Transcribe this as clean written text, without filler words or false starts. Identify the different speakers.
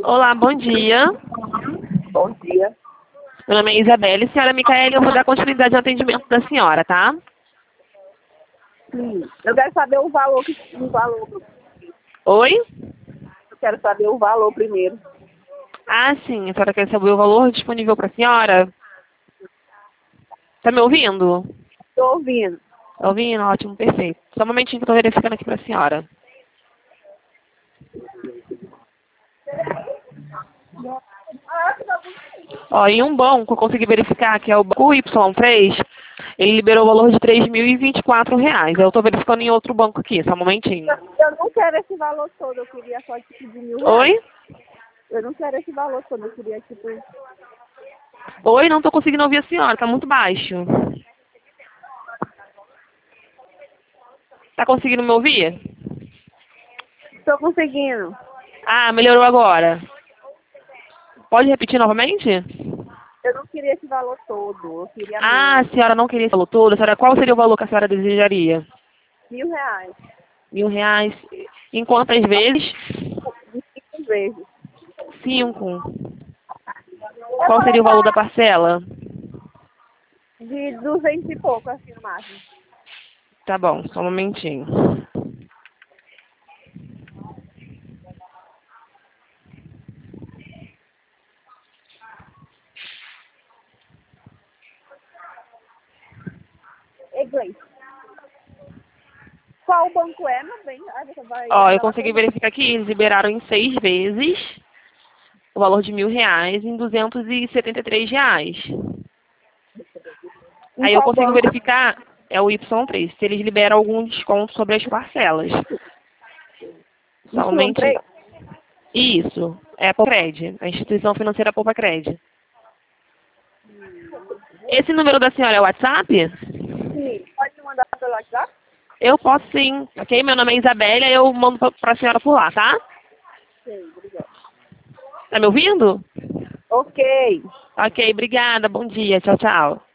Speaker 1: Olá, bom dia.
Speaker 2: Bom dia.
Speaker 1: Meu nome é Isabelle. Senhora Micaele, eu vou dar continuidade ao atendimento da senhora, tá?
Speaker 2: Sim. Eu quero saber o valor.
Speaker 1: Oi?
Speaker 2: Eu quero saber o valor primeiro.
Speaker 1: Ah, sim. A senhora quer saber o valor disponível para a senhora? Tá me ouvindo?
Speaker 2: Estou ouvindo.
Speaker 1: Tá ouvindo? Ótimo, perfeito. Só um momentinho que eu tô verificando aqui para a senhora. Ó, em um banco, eu consegui verificar que é o banco Y3, ele liberou o valor de R$ 3.024. Eu tô verificando em outro banco aqui, só um momentinho.
Speaker 2: Eu não quero esse valor todo. Eu queria só tipo de R$ 1.000.
Speaker 1: Oi?
Speaker 2: Eu não quero esse valor todo. Eu queria tipo...
Speaker 1: Oi, não tô conseguindo ouvir a senhora, tá muito baixo. Tá conseguindo me ouvir?
Speaker 2: Estou conseguindo.
Speaker 1: Ah, melhorou agora. Pode repetir novamente?
Speaker 2: Eu não queria esse valor todo. Eu queria
Speaker 1: Ah, a
Speaker 2: menos.
Speaker 1: senhora não queria esse valor todo. A senhora, qual seria o valor que a senhora desejaria?
Speaker 2: R$ 1.000.
Speaker 1: R$ 1.000. Em quantas vezes?
Speaker 2: De 5 vezes.
Speaker 1: 5. Qual seria o valor da parcela?
Speaker 2: De 200 e pouco, assim, no máximo.
Speaker 1: Tá bom, só um momentinho.
Speaker 2: Inglês. Qual banco é, meu bem? Ah, você vai
Speaker 1: Ó, eu
Speaker 2: andar lá
Speaker 1: consegui
Speaker 2: todo.
Speaker 1: verificar que eles liberaram em 6 vezes o valor de R$ 1.000 em R$ 273.
Speaker 2: Em
Speaker 1: Aí eu
Speaker 2: qual
Speaker 1: consigo
Speaker 2: banco?
Speaker 1: verificar, é o Y3, se eles liberam algum desconto sobre as parcelas. Somente
Speaker 2: Y3?
Speaker 1: isso. É a Poucred, a instituição financeira Poupa Cred. Esse número da senhora é o WhatsApp?
Speaker 2: Sim. Pode me mandar pelo WhatsApp?
Speaker 1: Eu posso sim, ok? Meu nome é Isabelle, eu mando para a senhora por lá, tá?
Speaker 2: Sim, obrigada.
Speaker 1: Tá me ouvindo?
Speaker 2: Ok.
Speaker 1: Ok, obrigada, bom dia, tchau, tchau.